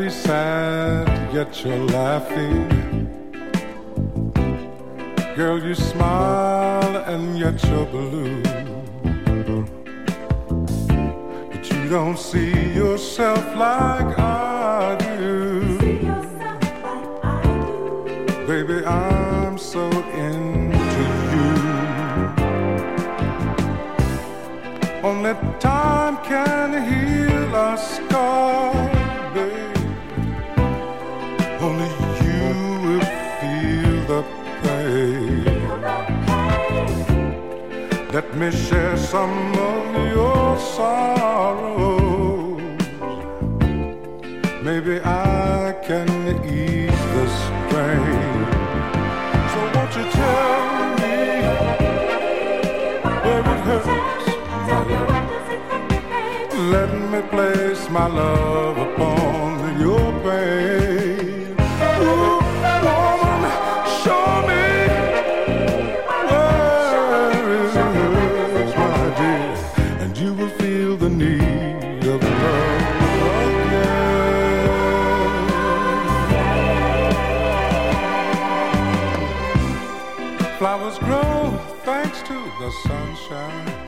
be sad, yet you're laughing. Girl, you smile and yet you're blue. But you don't see yourself like I do. Baby, I'm so into you. Only time can heal a scar, babe. Only you will feel the pain. Let me share some of your sorrows. Maybe I can ease the strain. So won't you tell me where it hurts, my love? Let me place my love upon your pain. Ooh, woman, show me where it hurts, my dear, and you will feel the need of love again. Flowers grow thanks to the sunshine.